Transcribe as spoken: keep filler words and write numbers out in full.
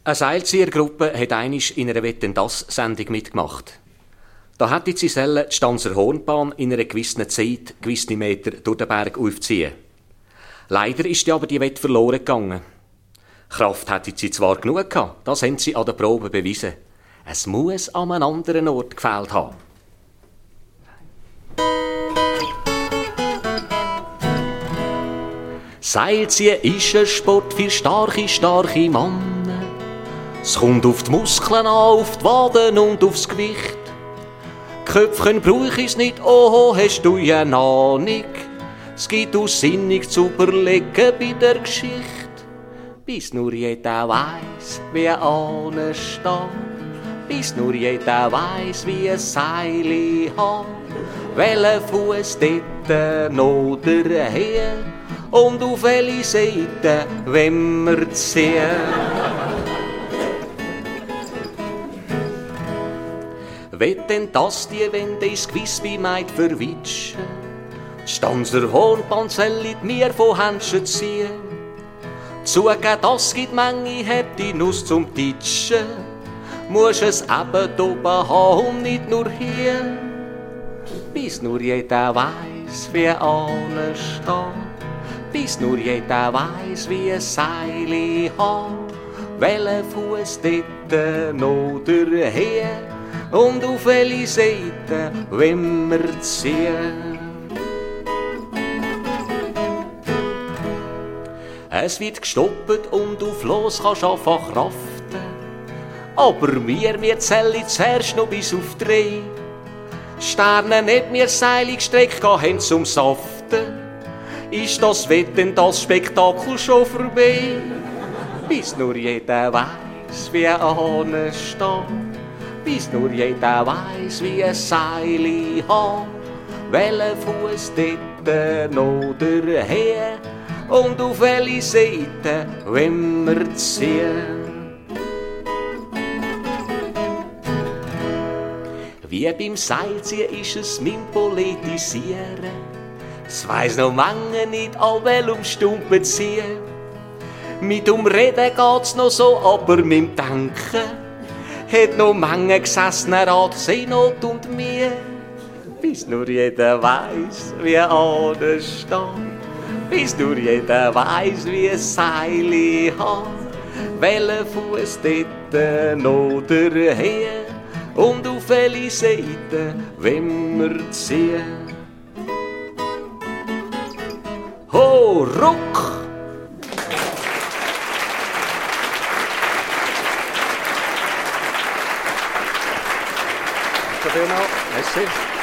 Eine Seilziehergruppe hat einmal in einer Wetten-das-Sendung mitgemacht. Da hätte sie sollen die Stanzer Hornbahn in einer gewissen Zeit gewisse Meter durch den Berg aufziehen. Leider ist aber die Wette verloren gegangen. Kraft hätte sie zwar genug gehabt, das haben sie an der Probe bewiesen. Es muss an einem anderen Ort gefehlt haben. Seilziehen ist ein Sport für starke, starke Männer. Es kommt auf die Muskeln an, auf die Waden und aufs Gewicht. Köpfchen brauch ich's nicht, oh, hast du ja Ahnung. Es gibt auch sinnig zu überlegen bei der Geschichte. Bis nur jeder weiss, wie einer steht. Bis nur jeder weiss, wie ein Seil hat. Welchen Fuss dort noch her und auf welche Seite wenn wir ziehen. Wett denn das die Wände ins Gewiss wie meid verwitschen? Die Stanzer Hornbahn mir von Händchen ziehen. Zugeben, das gibt Menge, hat die Nuss zum Titschen. Muss es eben oben haben und nicht nur hier. Bis nur jeder weiss, wie einer steht. Bis nur jeder weiss, wie ein Seil hat. Welchen Fuss dort noch her und auf welche Seite wenn wir ziehen. Es wird gestoppt und auf los kannst einfach kraften. Aber wir, wir zählen zuerst noch bis auf drei. Sterne nicht mehr seilig gestreckt, gehen zum Saften. Ist das Wetten, das Spektakel schon vorbei? Bis nur jeder weiss, wie einer steht. Bis nur jeder weiss, wie ein Seil hat. Welchen Fuss dort noch her und auf welche Seite wenn wir ziehen. Wie beim Seilziehen ist es mit dem Politisieren. Es weiss noch manche nicht, an welchem Stumpen ziehen. Mit dem Reden geht's noch so, aber mit dem Denken hat noch manche gesessener Rat Seenot und mir. Bis nur jeder weiss, wie einer steht. Bis nur jeder weiss, wie ein Seil hat. Welchen Fuss dort noch her und auf welche Seite wenn wir ziehen. Ho, ruck! Danke vielmals. Merci.